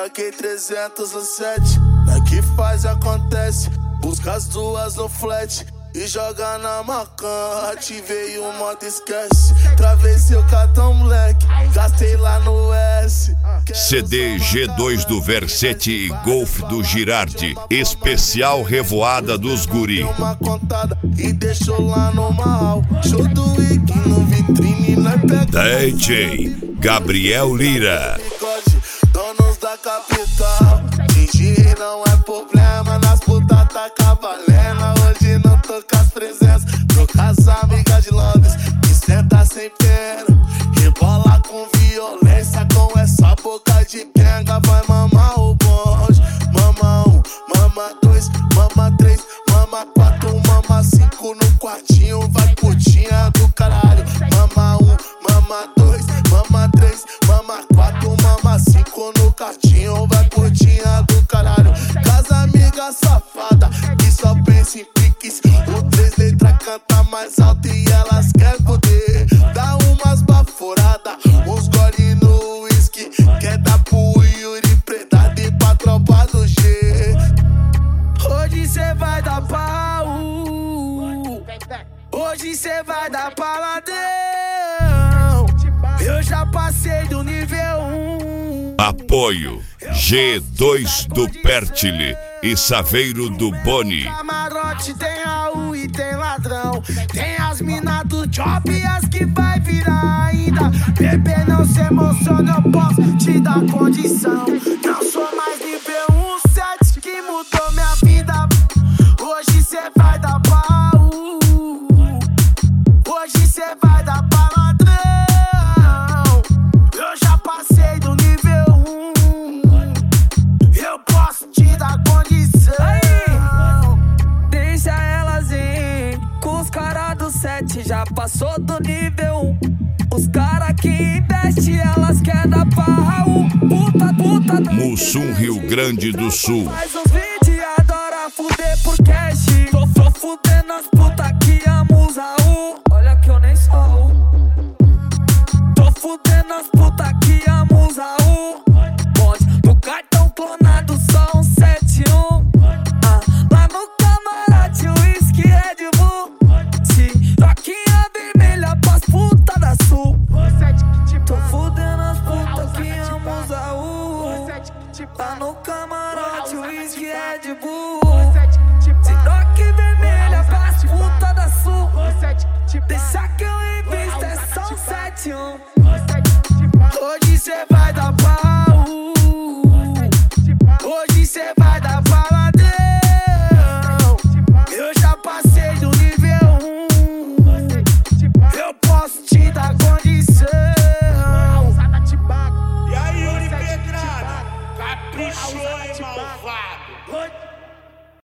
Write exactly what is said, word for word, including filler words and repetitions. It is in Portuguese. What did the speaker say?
Tanquei trezentos no set, daqui faz e acontece. Busca as duas no flat e joga na macan. Ativei o modo esquece, travessei o cartão moleque, gastei lá no S. C D G dois do Versetti e Golf do Girardi, especial Revoada dos Guri. Uma contada e deixou lá no mal. Show do Wiki no vitrine, nós pega D J Gabriel Lira. Donos da capital, fingir não é problema. Nas putas tá cavalena. Hoje não tô com as presenças, tô com as amigas de Londres que senta sem pena, rebola com violência. Com essa boca de penga vai mamar o bonde. Mama um, mama dois, mama três, mama quatro, mama cinco no quartinho. Vai putinha do caralho. Mama um, mama dois, mama três, mama quatro, mama cinco no quartinho. Vai putinha do caralho. Casa amiga safada que só pensa em piques. O três letras canta mais alto e elas querem poder. Dá umas baforadas, uns gole no whisky. Quer dar pro Yuri Predado e pra tropa do G. Hoje cê vai dar pau, hoje cê vai dar paladão. Eu já passei do nível um. Apoio G dois do Pertile e Saveiro do Boni. Camarote tem Raul e tem ladrão. Tem as minas do job e as que vai virar ainda. Bebê, não se emociona, eu posso te dar condição. Não sou mais nível um set que mudou minha vida. Hoje cê vai dar pau, hoje cê vai dar pau. Já passou do nível um. Os cara que investe, elas querem dar pau. Puta, puta, Mussum, Rio Grande do Sul. Faz uns vídeos e adora fuder por cash. Tô, tô fudendo as puta que amam os Raul. Olha que eu nem sou. Tô fudendo as puta que amam os Raul. Bonde no cartão clonado, só um sete um. Ah, lá no camarote, o whisky Red Bull. Toquinha vermelha pras puta da sul. Tô fudendo as putas que amam os Raul. Lá no camarote, o whisky Red Bull. Toque vermelha pras puta da sul. Deixa que eu invisto, é só um sete um. Hoje cê vai dar pau, hoje cê vai dar paladão. Eu já passei do nível um, eu posso te dar condição. E aí, Yuri Pedrada, caprichou, hein, malvado?